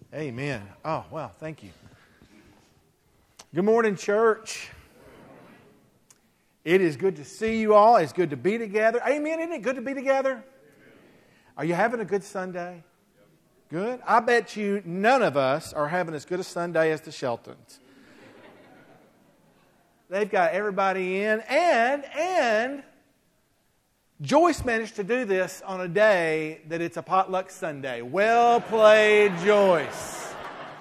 Amen. Oh, wow. Thank you. Good morning, church. It is good to see you all. It's good to be together. Amen. Isn't it good to be together? Are you having a good Sunday? Good. I bet you none of us are having as good a Sunday as the Sheltons. They've got everybody in, and Joyce managed to do this on a day that it's a potluck Sunday. Well played, Joyce.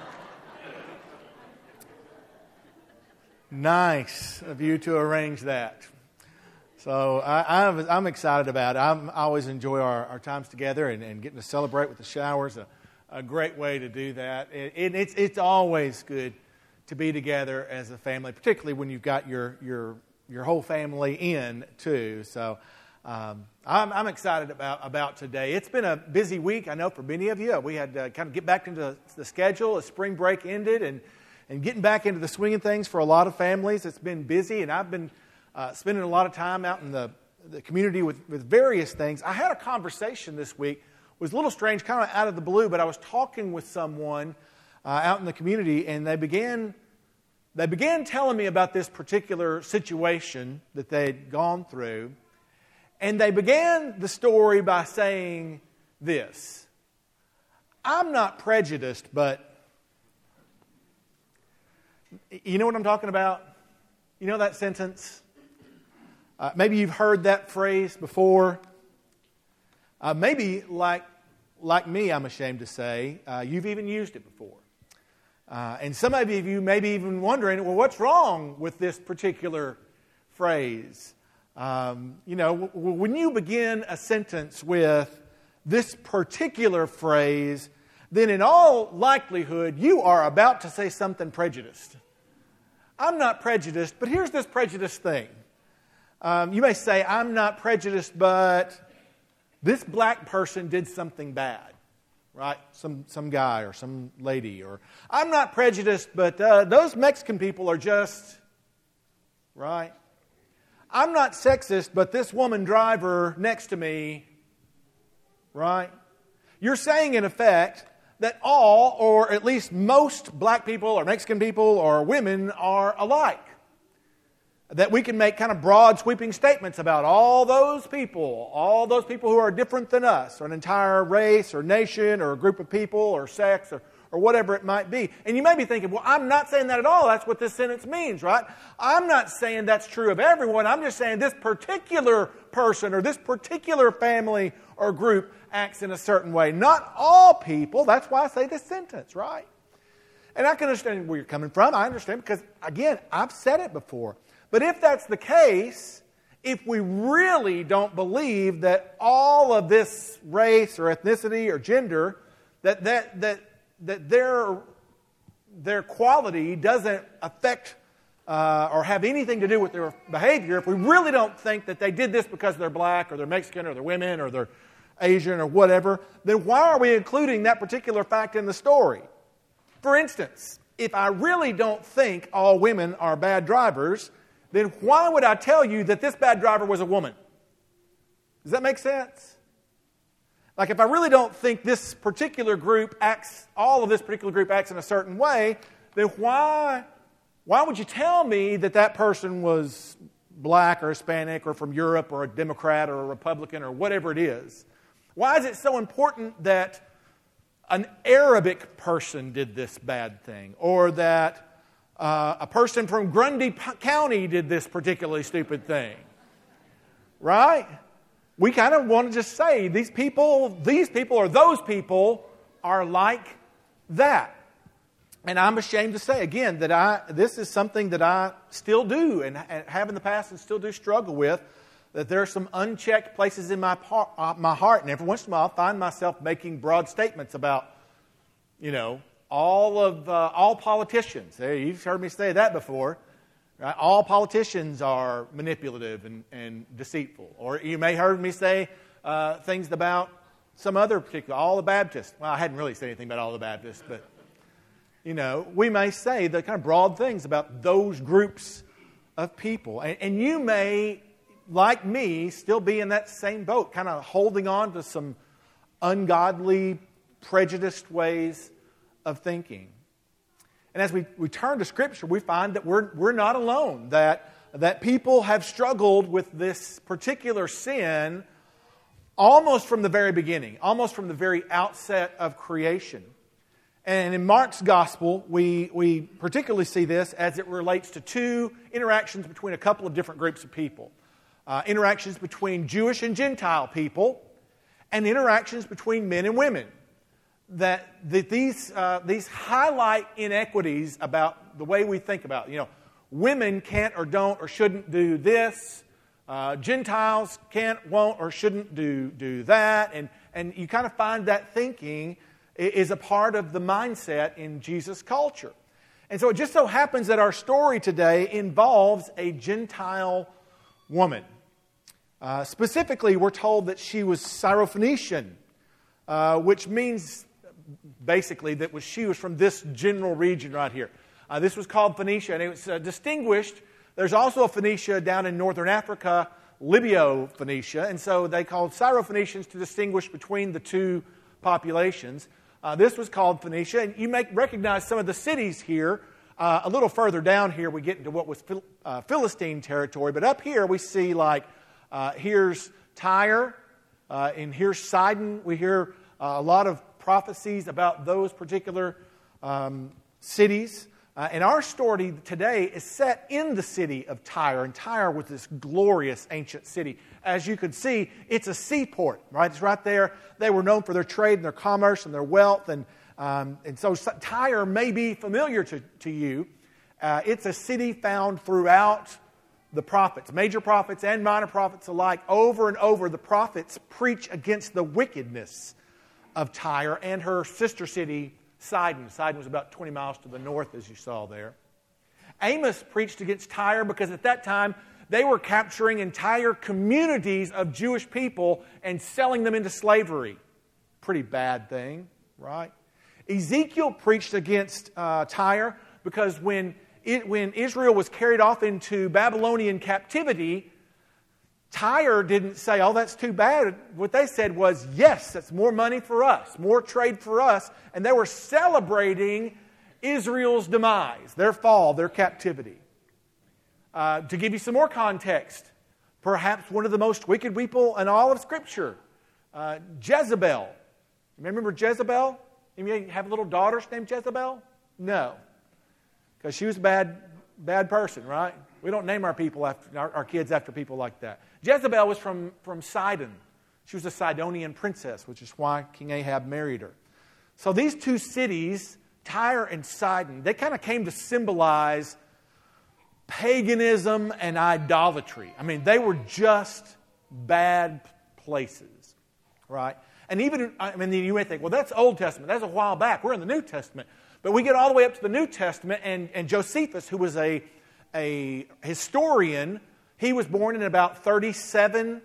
Nice of you to arrange that. So I'm excited about it. I always enjoy our times together and getting to celebrate with the showers. A great way to do that. It's always good to be together as a family, particularly when you've got your whole family in too. So I'm excited about today. It's been a busy week, I know, for many of you. We had to kind of get back into the schedule as spring break ended and getting back into the swing of things for a lot of families. It's been busy, and I've been spending a lot of time out in the community with various things. I had a conversation this week. It was a little strange, kind of out of the blue, but I was talking with someone out in the community, and they began telling me about this particular situation that they'd gone through. And they began the story by saying this: I'm not prejudiced, but... You know what I'm talking about? You know that sentence? Maybe you've heard that phrase before. Maybe, like me, I'm ashamed to say, you've even used it before. And some of you may be even wondering, well, what's wrong with this particular phrase? When you begin a sentence with this particular phrase, then in all likelihood, you are about to say something prejudiced. I'm not prejudiced, but here's this prejudiced thing. You may say, I'm not prejudiced, but this black person did something bad, right? Some guy or some lady. Or I'm not prejudiced, but those Mexican people are just, right? I'm not sexist, but this woman driver next to me, right? You're saying, in effect, that all, or at least most black people or Mexican people or women are alike. That we can make kind of broad, sweeping statements about all those people who are different than us, or an entire race or nation or a group of people or sex or whatever it might be. And you may be thinking, well, I'm not saying that at all. That's what this sentence means, right? I'm not saying that's true of everyone. I'm just saying this particular person or this particular family or group acts in a certain way. Not all people. That's why I say this sentence, right? And I can understand where you're coming from. I understand because, again, I've said it before. But if that's the case, if we really don't believe that all of this race or ethnicity or gender, that their quality doesn't affect or have anything to do with their behavior, if we really don't think that they did this because they're black or they're Mexican or they're women or they're Asian or whatever, then why are we including that particular fact in the story? For instance, if I really don't think all women are bad drivers, then why would I tell you that this bad driver was a woman? Does that make sense? Like, if I really don't think this particular group all of this particular group acts in a certain way, then why would you tell me that person was black or Hispanic or from Europe or a Democrat or a Republican or whatever it is? Why is it so important that an Arabic person did this bad thing, or that a person from Grundy County did this particularly stupid thing? Right? We kind of want to just say these people or those people are like that. And I'm ashamed to say, again, that this is something that I still do and have in the past and still do struggle with, that there are some unchecked places in my heart. And every once in a while I find myself making broad statements about, all politicians. Hey, you've heard me say that before. Right? All politicians are manipulative and deceitful. Or you may have heard me say things about some other particular, all the Baptists. Well, I hadn't really said anything about all the Baptists, but, we may say the kind of broad things about those groups of people. And you may, like me, still be in that same boat, kind of holding on to some ungodly, prejudiced ways of thinking. And as we turn to Scripture, we find that we're not alone, that people have struggled with this particular sin almost from the very beginning, almost from the very outset of creation. And in Mark's Gospel, we particularly see this as it relates to two interactions between a couple of different groups of people. Interactions between Jewish and Gentile people, and interactions between men and women. That these highlight inequities about the way we think about it. Women can't or don't or shouldn't do this. Gentiles can't, won't, or shouldn't do that. And you kind of find that thinking is a part of the mindset in Jesus' culture. And so it just so happens that our story today involves a Gentile woman. Specifically, we're told that she was Syrophoenician, which means basically that she was from this general region right here. This was called Phoenicia, and it was distinguished. There's also a Phoenicia down in northern Africa, Libyo-Phoenicia, and so they called Syrophoenicians to distinguish between the two populations. This was called Phoenicia, and you may recognize some of the cities here. A little further down here, we get into what was Philistine territory, but up here we see here's Tyre, and here's Sidon. We hear a lot of prophecies about those particular cities. And our story today is set in the city of Tyre. And Tyre was this glorious ancient city. As you can see, it's a seaport, right? It's right there. They were known for their trade and their commerce and their wealth. And so Tyre may be familiar to you. It's a city found throughout the prophets, major prophets and minor prophets alike. Over and over, the prophets preach against the wickedness of Tyre and her sister city, Sidon. Sidon was about 20 miles to the north, as you saw there. Amos preached against Tyre because at that time they were capturing entire communities of Jewish people and selling them into slavery. Pretty bad thing, right? Ezekiel preached against Tyre because when Israel was carried off into Babylonian captivity, Tyre didn't say, oh, that's too bad. What they said was, yes, that's more money for us, more trade for us. And they were celebrating Israel's demise, their fall, their captivity. To give you some more context, perhaps one of the most wicked people in all of Scripture, Jezebel. Remember Jezebel? You have little daughters named Jezebel? No. Because she was a bad person, right? We don't name our kids after people like that. Jezebel was from Sidon. She was a Sidonian princess, which is why King Ahab married her. So these two cities, Tyre and Sidon, they kind of came to symbolize paganism and idolatry. I mean, they were just bad places, right? And even, you may think, well, that's Old Testament. That's a while back. We're in the New Testament. But we get all the way up to the New Testament, and Josephus, who was a historian, he was born in about 37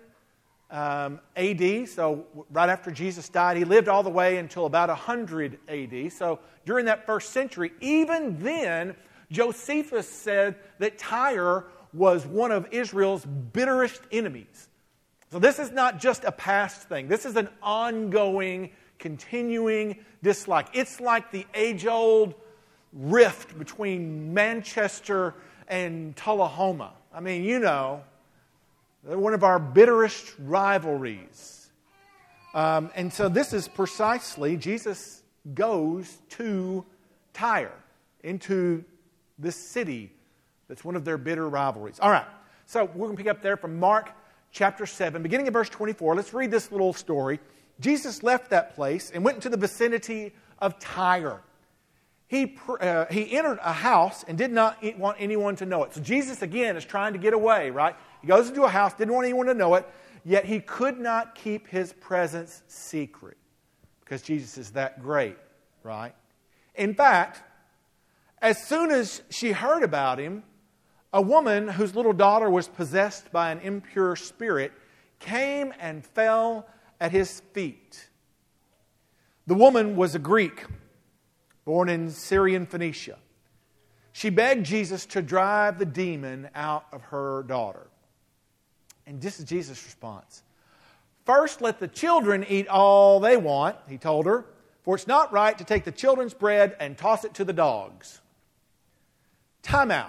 A.D., so right after Jesus died. He lived all the way until about 100 A.D., so during that first century, even then, Josephus said that Tyre was one of Israel's bitterest enemies. So this is not just a past thing. This is an ongoing, continuing dislike. It's like the age-old rift between Manchester and Tullahoma. I mean, they're one of our bitterest rivalries. And so this is precisely, Jesus goes to Tyre, into this city that's one of their bitter rivalries. All right, so we're going to pick up there from Mark chapter 7, beginning at verse 24. Let's read this little story. Jesus left that place and went into the vicinity of Tyre. He entered a house and did not want anyone to know it. So Jesus, again, is trying to get away, right? He goes into a house, didn't want anyone to know it, yet he could not keep his presence secret because Jesus is that great, right? In fact, as soon as she heard about him, a woman whose little daughter was possessed by an impure spirit came and fell at his feet. The woman was a Greek, born in Syrian Phoenicia. She begged Jesus to drive the demon out of her daughter. And this is Jesus' response. First, let the children eat all they want, he told her. For it's not right to take the children's bread and toss it to the dogs. Time out.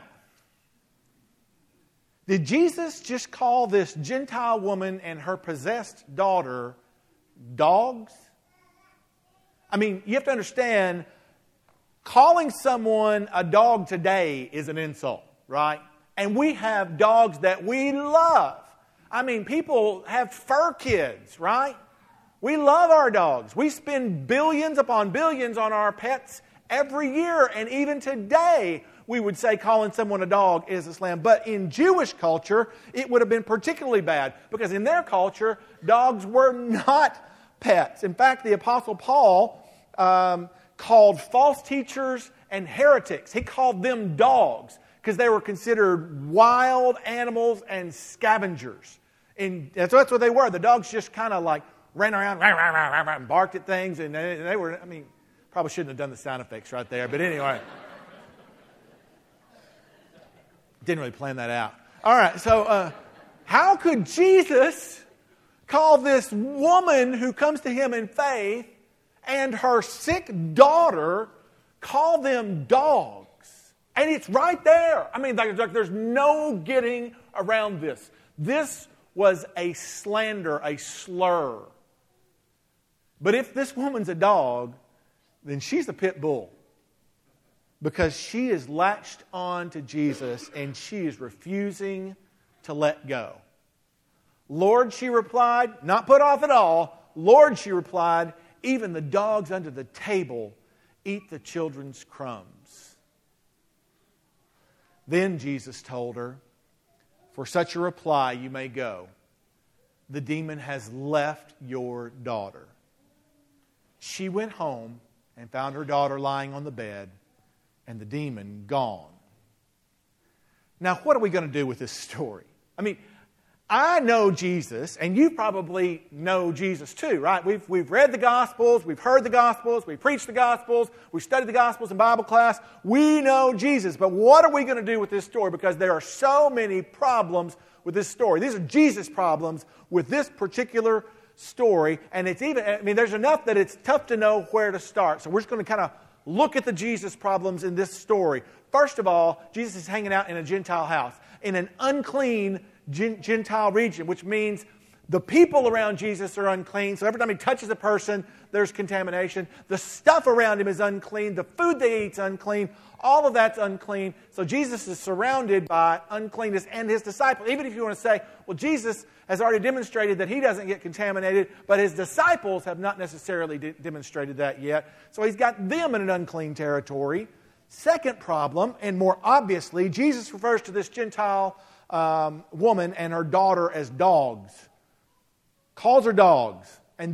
Did Jesus just call this Gentile woman and her possessed daughter dogs? I mean, you have to understand, calling someone a dog today is an insult, right? And we have dogs that we love. I mean, people have fur kids, right? We love our dogs. We spend billions upon billions on our pets every year. And even today, we would say calling someone a dog is a slam. But in Jewish culture, it would have been particularly bad. Because in their culture, dogs were not pets. In fact, the Apostle Paul called false teachers and heretics. He called them dogs because they were considered wild animals and scavengers. And so that's what they were. The dogs just kind of like ran around and barked at things. And they were, I mean, probably shouldn't have done the sound effects right there. But anyway. Didn't really plan that out. All right, so how could Jesus call this woman who comes to him in faith and her sick daughter, call them dogs? And it's right there. I mean, there's no getting around this. This was a slander, a slur. But if this woman's a dog, then she's a pit bull. Because she is latched on to Jesus and she is refusing to let go. Lord, she replied, not put off at all. Lord, she replied, even the dogs under the table eat the children's crumbs. Then Jesus told her, for such a reply you may go. The demon has left your daughter. She went home and found her daughter lying on the bed, and the demon gone. Now, what are we going to do with this story? I mean, I know Jesus, and you probably know Jesus too, right? We've read the Gospels, we've heard the Gospels, we've preached the Gospels, we've studied the Gospels in Bible class. We know Jesus, but what are we going to do with this story? Because there are so many problems with this story. These are Jesus problems with this particular story, and it's even, I mean, there's enough that it's tough to know where to start. So we're just going to kind of look at the Jesus problems in this story. First of all, Jesus is hanging out in a Gentile house, in an unclean Gentile region, which means the people around Jesus are unclean. So every time he touches a person, there's contamination. The stuff around him is unclean. The food they eat is unclean. All of that's unclean. So Jesus is surrounded by uncleanness, and his disciples, even if you want to say, well, Jesus has already demonstrated that he doesn't get contaminated, but his disciples have not necessarily demonstrated that yet. So he's got them in an unclean territory. Second problem, and more obviously, Jesus refers to this Gentile woman and her daughter as dogs. Calls her dogs. And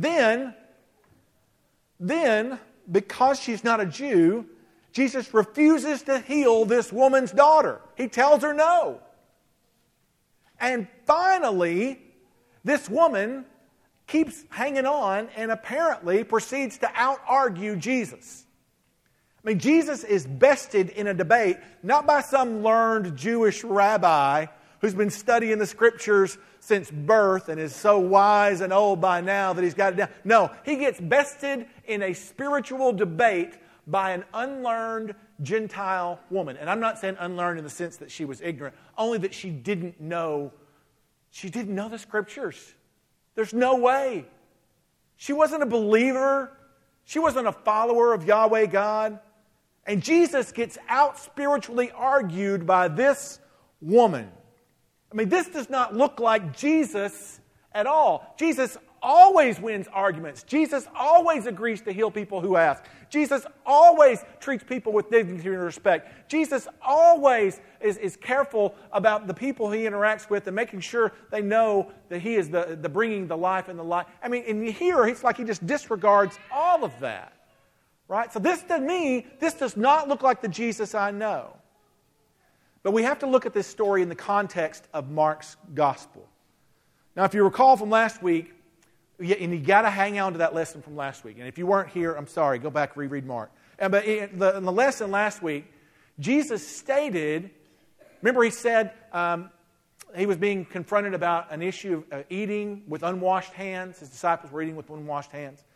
then, because she's not a Jew, Jesus refuses to heal this woman's daughter. He tells her no. And finally, this woman keeps hanging on and apparently proceeds to out-argue Jesus. I mean, Jesus is bested in a debate, not by some learned Jewish rabbi who's been studying the Scriptures since birth and is so wise and old by now that he's got it down. No, he gets bested in a spiritual debate by an unlearned Gentile woman. And I'm not saying unlearned in the sense that she was ignorant, only that she didn't know the Scriptures. There's no way. She wasn't a believer. She wasn't a follower of Yahweh God. And Jesus gets out spiritually argued by this woman. I mean, this does not look like Jesus at all. Jesus always wins arguments. Jesus always agrees to heal people who ask. Jesus always treats people with dignity and respect. Jesus always is careful about the people he interacts with and making sure they know that he is the bringing the life and the life. I mean, and here, it's like he just disregards all of that. Right? So this, to me, this does not look like the Jesus I know. But we have to look at this story in the context of Mark's gospel. Now, if you recall from last week, and you got to hang on to that lesson from last week. And if you weren't here, I'm sorry, go back and reread Mark. But in the lesson last week, Jesus stated, remember he said he was being confronted about an issue of eating with unwashed hands. His disciples were eating with unwashed hands.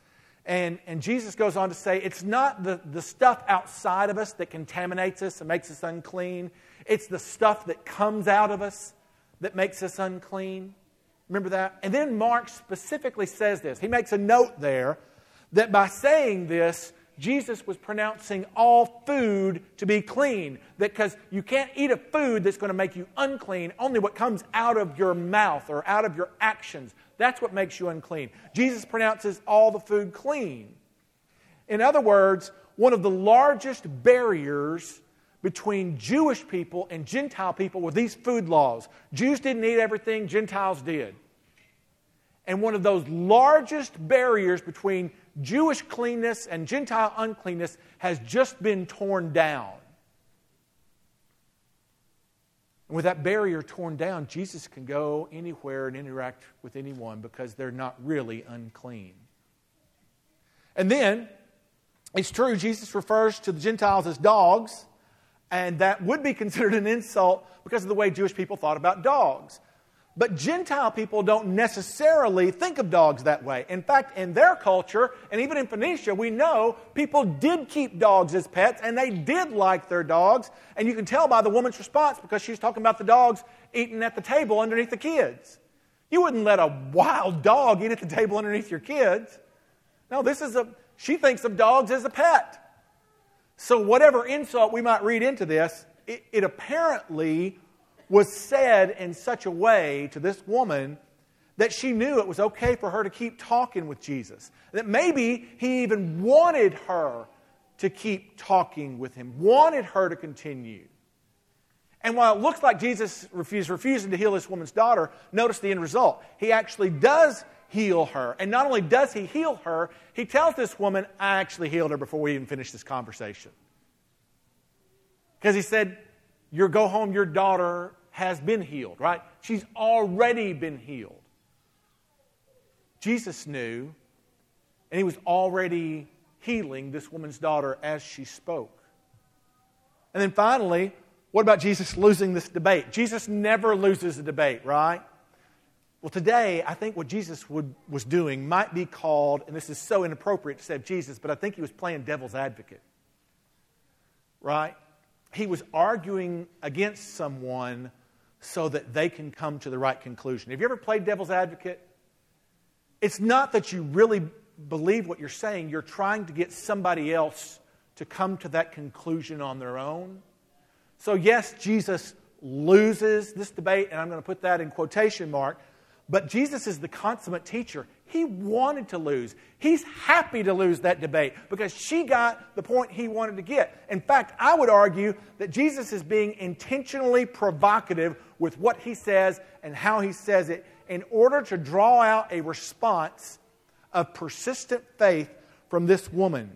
And Jesus goes on to say, it's not the stuff outside of us that contaminates us and makes us unclean. It's the stuff that comes out of us that makes us unclean. Remember that? And then Mark specifically says this. He makes a note there that by saying this, Jesus was pronouncing all food to be clean. Because you can't eat a food that's going to make you unclean. Only what comes out of your mouth or out of your actions. That's what makes you unclean. Jesus pronounces all the food clean. In other words, one of the largest barriers between Jewish people and Gentile people were these food laws. Jews didn't eat everything, Gentiles did. And one of those largest barriers between Jewish cleanness and Gentile uncleanness has just been torn down. And with that barrier torn down, Jesus can go anywhere and interact with anyone because they're not really unclean. And then, it's true, Jesus refers to the Gentiles as dogs, and that would be considered an insult because of the way Jewish people thought about dogs. But Gentile people don't necessarily think of dogs that way. In fact, in their culture, and even in Phoenicia, we know people did keep dogs as pets, and they did like their dogs. And you can tell by the woman's response because she's talking about the dogs eating at the table underneath the kids. You wouldn't let a wild dog eat at the table underneath your kids. No, she thinks of dogs as a pet. So whatever insult we might read into this, it apparently was said in such a way to this woman that she knew it was okay for her to keep talking with Jesus. That maybe he even wanted her to keep talking with him, wanted her to continue. And while it looks like Jesus is refusing to heal this woman's daughter, notice the end result. He actually does heal her. And not only does he heal her, he tells this woman, I actually healed her before we even finished this conversation. Because he said, go home, your daughter has been healed, right? She's already been healed. Jesus knew, and he was already healing this woman's daughter as she spoke. And then finally, what about Jesus losing this debate? Jesus never loses a debate, right? Well, today, I think what Jesus was doing might be called, and this is so inappropriate to say of Jesus, but I think he was playing devil's advocate, right? He was arguing against someone so that they can come to the right conclusion. Have you ever played devil's advocate? It's not that you really believe what you're saying. You're trying to get somebody else to come to that conclusion on their own. So yes, Jesus loses this debate, and I'm going to put that in quotation mark, but Jesus is the consummate teacher. He wanted to lose. He's happy to lose that debate because she got the point he wanted to get. In fact, I would argue that Jesus is being intentionally provocative with what he says and how he says it in order to draw out a response of persistent faith from this woman.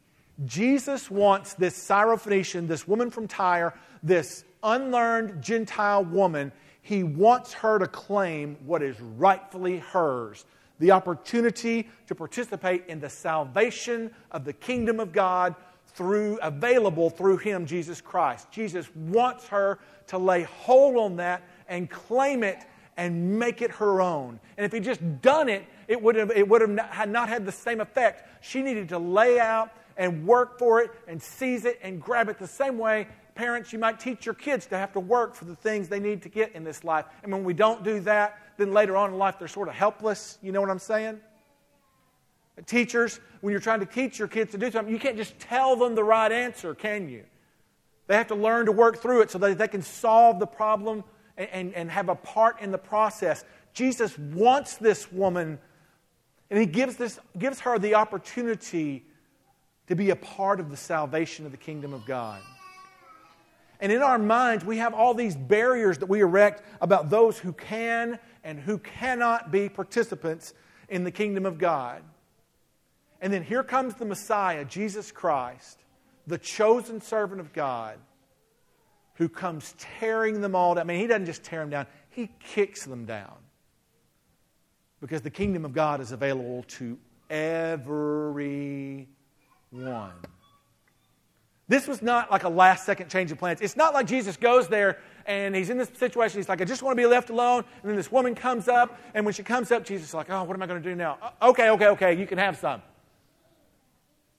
Jesus wants this Syrophoenician, this woman from Tyre, this unlearned Gentile woman, he wants her to claim what is rightfully hers. The opportunity to participate in the salvation of the kingdom of God available through him, Jesus Christ. Jesus wants her to lay hold on that and claim it and make it her own. And if he'd just done it, it would have not had the same effect. She needed to lay out and work for it and seize it and grab it the same way. Parents, you might teach your kids to have to work for the things they need to get in this life. And when we don't do that, then later on in life they're sort of helpless. You know what I'm saying? Teachers, when you're trying to teach your kids to do something, you can't just tell them the right answer, can you? They have to learn to work through it so that they can solve the problem and have a part in the process. Jesus wants this woman, and he gives her the opportunity to be a part of the salvation of the kingdom of God. And in our minds, we have all these barriers that we erect about those who can and who cannot be participants in the kingdom of God. And then here comes the Messiah, Jesus Christ, the chosen servant of God, who comes tearing them all down. I mean, he doesn't just tear them down, he kicks them down. Because the kingdom of God is available to everyone. This was not like a last-second change of plans. It's not like Jesus goes there and he's in this situation. He's like, I just want to be left alone. And then this woman comes up. And when she comes up, Jesus is like, oh, what am I going to do now? Okay, you can have some.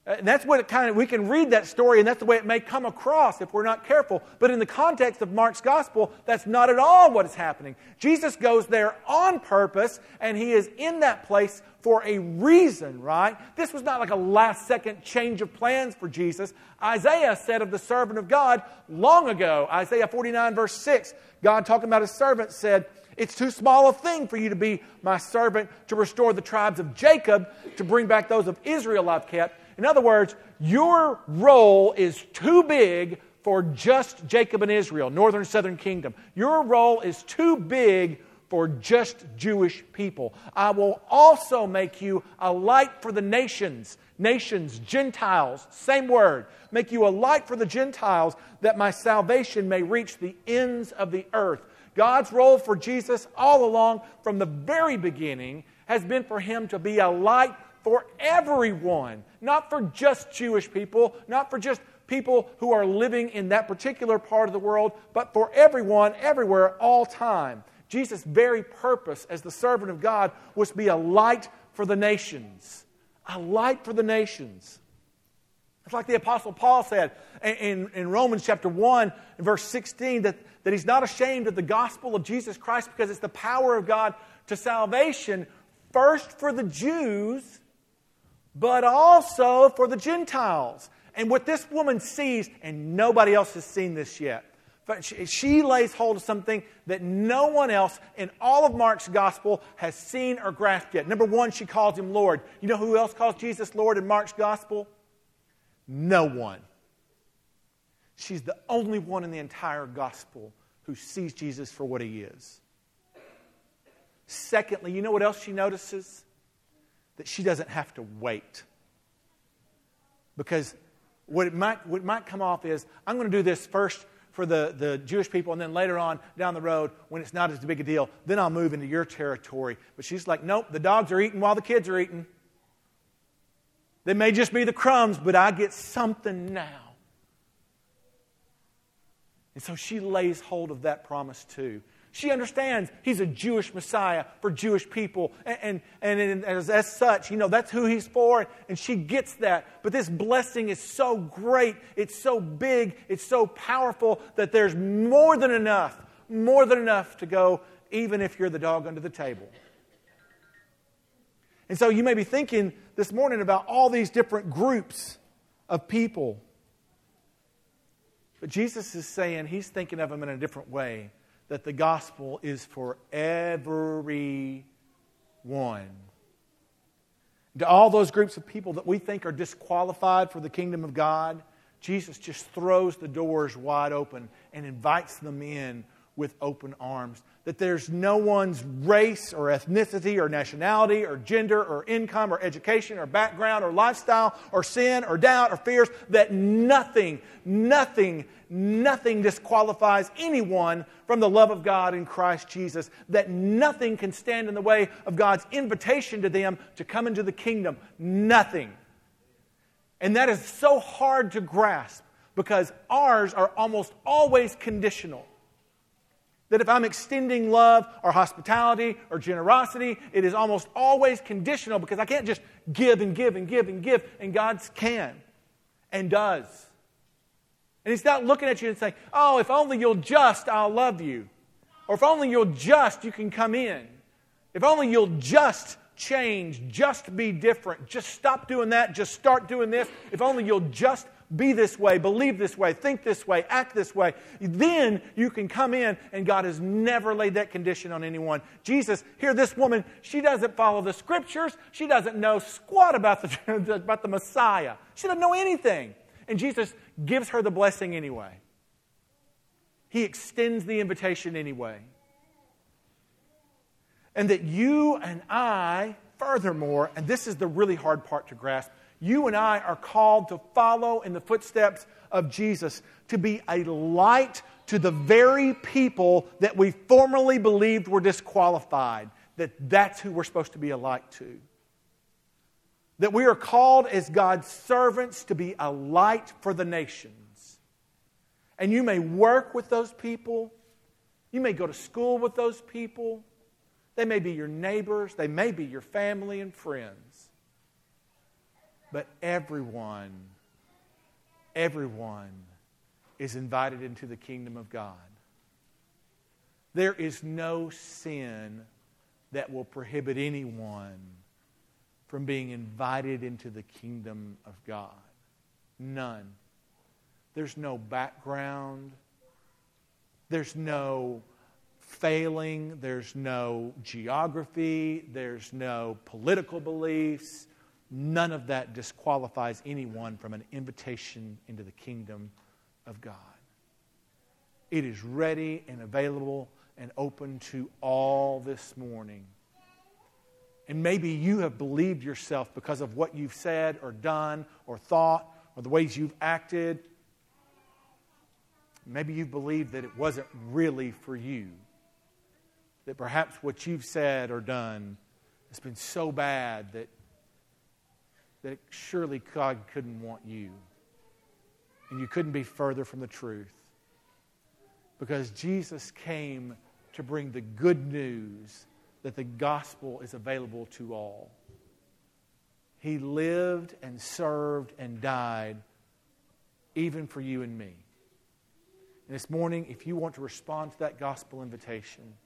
And that's what we can read that story, and that's the way it may come across if we're not careful. But in the context of Mark's gospel, that's not at all what is happening. Jesus goes there on purpose, and he is in that place for a reason, right? This was not like a last-second change of plans for Jesus. Isaiah said of the servant of God long ago, Isaiah 49, verse 6, God talking about his servant said, "It's too small a thing for you to be my servant to restore the tribes of Jacob, to bring back those of Israel I've kept." In other words, your role is too big for just Jacob and Israel, northern and southern kingdom. Your role is too big for just Jewish people. I will also make you a light for the nations. Nations, Gentiles, same word. Make you a light for the Gentiles, that my salvation may reach the ends of the earth. God's role for Jesus all along from the very beginning has been for him to be a light for everyone, not for just Jewish people, not for just people who are living in that particular part of the world, but for everyone, everywhere, all time. Jesus' very purpose as the servant of God was to be a light for the nations. A light for the nations. It's like the Apostle Paul said in Romans chapter 1, verse 16, that he's not ashamed of the gospel of Jesus Christ because it's the power of God to salvation, first for the Jews, but also for the Gentiles. And what this woman sees, and nobody else has seen this yet, but she lays hold of something that no one else in all of Mark's gospel has seen or grasped yet. Number one, she calls him Lord. You know who else calls Jesus Lord in Mark's gospel? No one. She's the only one in the entire gospel who sees Jesus for what he is. Secondly, you know what else she notices? That she doesn't have to wait. Because what it might come off is, I'm going to do this first for the Jewish people, and then later on down the road, when it's not as big a deal, then I'll move into your territory. But she's like, nope, the dogs are eating while the kids are eating. They may just be the crumbs, but I get something now. And so she lays hold of that promise too. She understands he's a Jewish Messiah for Jewish people. And as such, that's who he's for. And she gets that. But this blessing is so great. It's so big. It's so powerful that there's more than enough to go, even if you're the dog under the table. And so you may be thinking this morning about all these different groups of people. But Jesus is saying he's thinking of them in a different way. That the gospel is for everyone. To all those groups of people that we think are disqualified for the kingdom of God, Jesus just throws the doors wide open and invites them in with open arms. That there's no one's race or ethnicity or nationality or gender or income or education or background or lifestyle or sin or doubt or fears, that nothing disqualifies anyone from the love of God in Christ Jesus. That nothing can stand in the way of God's invitation to them to come into the kingdom. Nothing. And that is so hard to grasp because ours are almost always conditional. That if I'm extending love or hospitality or generosity, it is almost always conditional because I can't just give and give and give and give, and God can and does. And He's not looking at you and saying, oh, if only you'll just, I'll love you. Or if only you'll just, you can come in. If only you'll just change, just be different, just stop doing that, just start doing this. If only you'll just be this way, believe this way, think this way, act this way. Then you can come in, and God has never laid that condition on anyone. Jesus, here this woman, she doesn't follow the Scriptures. She doesn't know squat about the Messiah. She doesn't know anything. And Jesus gives her the blessing anyway. He extends the invitation anyway. And that you and I, furthermore, and this is the really hard part to grasp, you and I are called to follow in the footsteps of Jesus, to be a light to the very people that we formerly believed were disqualified. That's who we're supposed to be a light to. That we are called as God's servants to be a light for the nations. And you may work with those people. You may go to school with those people. They may be your neighbors. They may be your family and friends. But everyone is invited into the kingdom of God. There is no sin that will prohibit anyone from being invited into the kingdom of God. None. There's no background. There's no failing. There's no geography. There's no political beliefs. None of that disqualifies anyone from an invitation into the kingdom of God. It is ready and available and open to all this morning. And maybe you have believed yourself because of what you've said or done or thought or the ways you've acted. Maybe you've believed that it wasn't really for you. That perhaps what you've said or done has been so bad that surely God couldn't want you. And you couldn't be further from the truth. Because Jesus came to bring the good news that the gospel is available to all. He lived and served and died even for you and me. And this morning, if you want to respond to that gospel invitation,